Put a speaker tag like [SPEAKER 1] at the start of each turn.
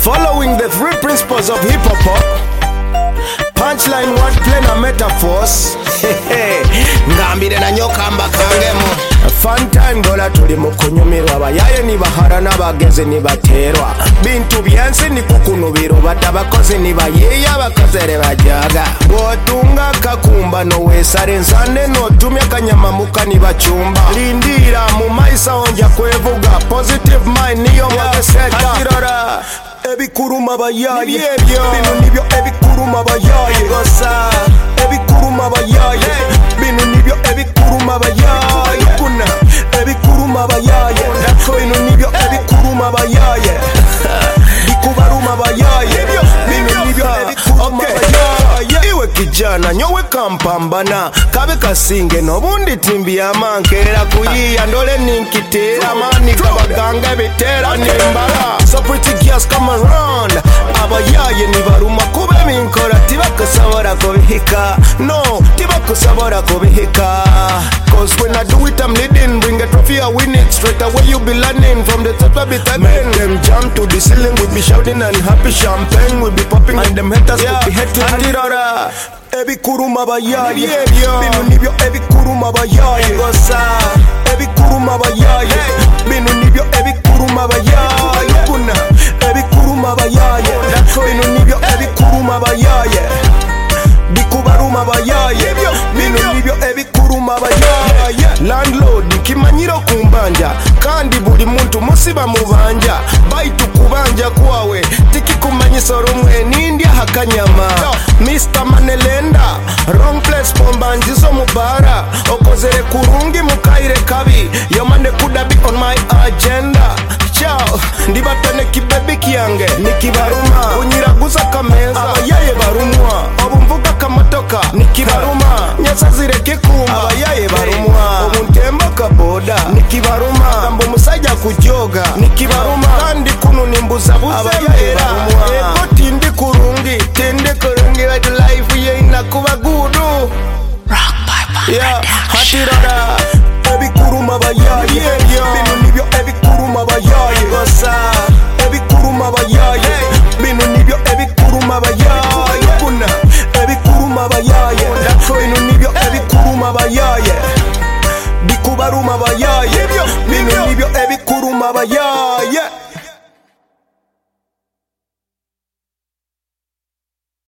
[SPEAKER 1] Following the three principles of hip hop: punchline, wordplay na metaphors. Ngambire na nyokamba kangemo. Fun time dola tuli mukunyumirwa, abayaye nibahara n'abageze nibaterwa, bintu byensi nikukunubiro batabakozi nibayeya bakozere bajaga, bwotunga kakumba nowesare nsande notumya kanyamamuka nibachumba, lindira mu maisa onja kwevuga, positive mind niyo mwageseta kirora ebikuruma bayaye, bino nibyo ebikuruma bayaye, gosa ebikuruma bayaye, bino nibyo ebikuruma bayaye, kuna ebikuruma bayaye, bino nibyo ebikuruma bayaye, bikubaruma bayaye, bino nibyo ebikuruma bayaye. Iwe kijana nyowe kampambana kabe kasinge nobundi timbi yamankera kuyiya ndole ninkitera mani kabaganga bitera nimbara. So pretty girls come around, abayaye nibaruma kube minkora tibakusabora kubihika, no tibakusabora kubihika, cause when I do it I'm leading, bring a trophy I win it, straight away you be learning from the top of it again. Make them jump to the ceiling, we be shouting and happy, champagne we be popping and them haters will be hating. Ebikuruma bayaye, bino nibyo ebikuruma bayaye, gosa ebikuruma bayaye, bino nibyo ebikuruma bayaye, kuna ebikuruma bayaye, bino nibyo ebikuruma bayaye, bikubaruma bayaye, bino nibyo ebikuruma bayaye. Landlord kimanyiro kumbanja kandi buli muntu musiba mubanja, baitu kubanja kwawe tikikumanyisa rumwe nindi hakanyama. Mr. Manelenda, wrong place pombanjizo mubara, okozere kurungi mukaire kabi, yomane kuda be on my agenda. Ciao, ndibatane kibebi kiyange nikibaruma, unyiraguza kameza abayaye barumwa, obumvuga kamotoka nikibaruma, nyasazire kikumba abayaye barumwa, obuntembo kaboda nikibaruma, ambo musajja kujoga nikibaruma, kandi kunu nimbuza buzebera ego tindi kurungi like life ye inakuba gudu rock by yeah hatirara ebikuruma bayaye, bino nibyo ebikuruma bayaye, gosa ebikuruma bayaye, bino nibyo ebikuruma bayaye, kuna ebikuruma bayaye, bino nibyo ebikuruma bayaye, bikubaruma bayaye, bino nibyo ebikuruma bayaye.